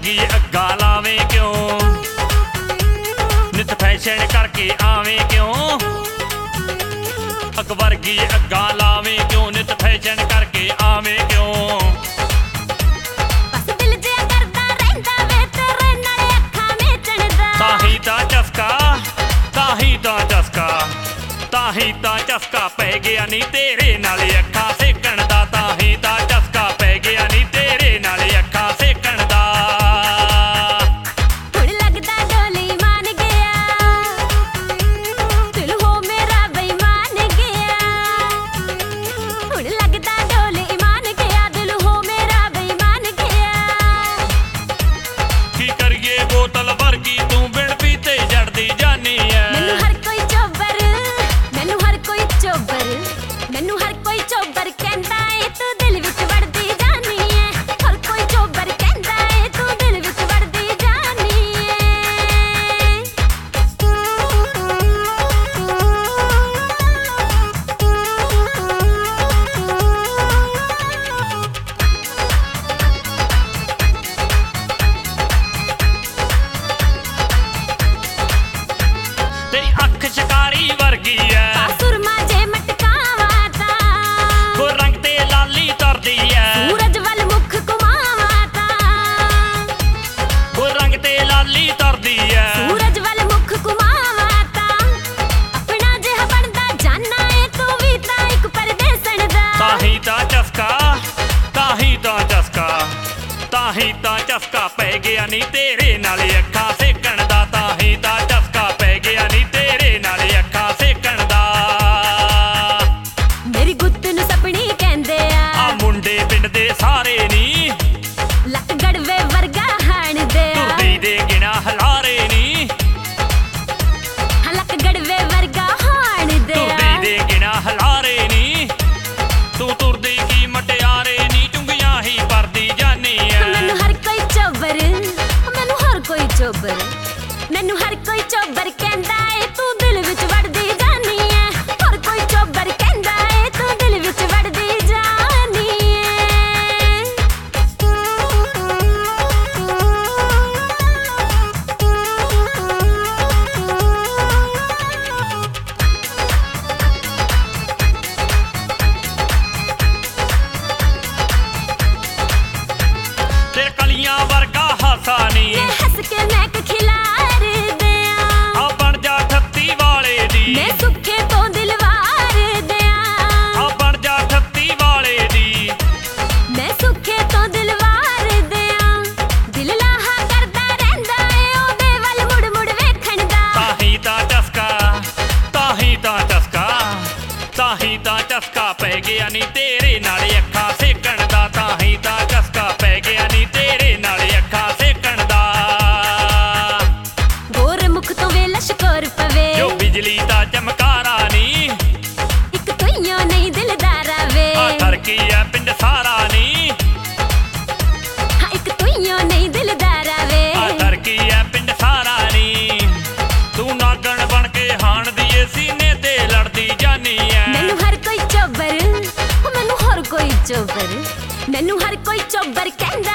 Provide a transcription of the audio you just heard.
वर्गी अग्गा लावे क्यों, नित फैशन करके आवे क्यों। अग वर्गी अग्गा लावे क्यों, नित फैशन करके आवे क्यों। बस दिल जिया करदा रहिंदा वे तेरे नाले अखां मेचण दा। ताही तां चस्का, ताही तां चस्का, ताही तां चस्का पै गया नी तेरे नाले अखां सेकण दा। ताही तां चस्का पै गया नी तेरे नाले अखां सेकण दा। हुण लगदा डोली मान गया, दिल हो मेरा बेईमान गया। हुण लगदा डोली मान गया, दिल हो मेरा बेईमान गया। की करिए बोतल वर्गी तू बिन पीते जड़दी जानी है। मैनू हर कोई चोबर, मैनू हर कोई चोबर, मैनू हर कोई चोबर कहंदा ए तू दिल विच वड़दी जानी है। हर कोई चोबर कहंदा ए तू दिल विच वड़दी जानी है। तेरी अख शिकारी वर्गी है, सुरमा जे मटकावा ता वो रंग ते लाली तरदी है। सूरज वल मुख घुमावा ता, वो रंग ते लाली तरदी है। सूरज वल मुख घुमावा ता। अपना जिहा बनदा जाना ए तू भी ता इक परदेसण दा। ताही तां चस्का, ताही तां चस्का, ताही तां चस्का पै गया नी तेरे नाले अखां सेकण दा। ताही तां चस्का पै गया नी तेरे नाले अखां सेकण दा। मेरी गुੱਤ ਨੂੰ ਸਪਣੀ ਕਹਿੰਦੇ आ ਆ, मुंडे पिंड दे सारे नी ਲੱਕ ਗੜਵੇ ਵਰਗਾ ਹਾਣਦੇ ਆ। तुरदी दे गिना हलारे नी, ਹਾਂ ਲੱਕ ਗੜਵੇ ਵਰਗਾ ਹਾਣਦੇ तुरदी ਆ। दे गिना हलारे नी। तू तुरदी की मटियारे नी, चुंगियां ही परदी जानी है। ਮੈਨੂੰ ਹਰ ਕੋਈ ਚੋਬਰ, ਮੈਨੂੰ ਹਰ ਕੋਈ ਚੋਬਰ, ਮੈਨੂੰ ਹਰ ਕੋਈ ਚੋਬਰ ਕਹਿੰਦਾ ਏ ਤੂੰ ਦਿਲ ਵਿੱਚ ਵੜਦੀ ਜਾਨੀ ਐ। ਹਰ ਕੋਈ ਚੋਬਰ ਕਹਿੰਦਾ ਏ ਤੂੰ ਦਿਲ ਵਿੱਚ ਵੜਦੀ ਜਾਨੀ तेरे कलियां वर्गा हासा नी, मैं हंस के मैक खिलार दिया। आ बन जा ठत्ती वाले दी, मैं सुखे तो दिलवार दिया। आ बन जा ठत्ती वाले दी। मैं सुखे तो दिलवार दिया। दिल लाहा करदा रहंदा ਏ ਉਹਦੇ ਵੱਲ ਮੁੜ ਮੁੜ ਵੇਖਣ ਦਾ। ताही तां चस्का, ताही तां चस्का, ताही तां चस्का पै गया नी तेरे नाले अखां सेकण दा। ताही तां चस्का पै गया नी तेरे नाले अखां सेकण दा। ਗੋਰ ਮੁਖ ਤੋਂ ਵੇ ਲਸ਼ਕਰ ਪਵੇ, जो बिजली दा चमकारा नी, ਇੱਕ ਤੋਈਓ ਨਹੀਂ ਦਿਲਦਾਰਾ ਵੇ। आ धरकी है पिंड सारा नी, ਹਾਂ ਇੱਕ ਤੋਈਓ ਨਹੀਂ ਦਿਲਦਾਰਾ ਵੇ। आ धरकी है पिंड सारा नी। तू नागण बन के हाण दिए सीने ते लड़दी जानी है। ਮੈਨੂੰ ਹਰ ਕੋਈ ਚੋਬਰ, ਮੈਨੂੰ ਹਰ ਕੋਈ ਚੋਬਰ, ਮੈਨੂੰ ਹਰ ਕੋਈ ਚੋਬਰ ਕਹਿੰਦਾ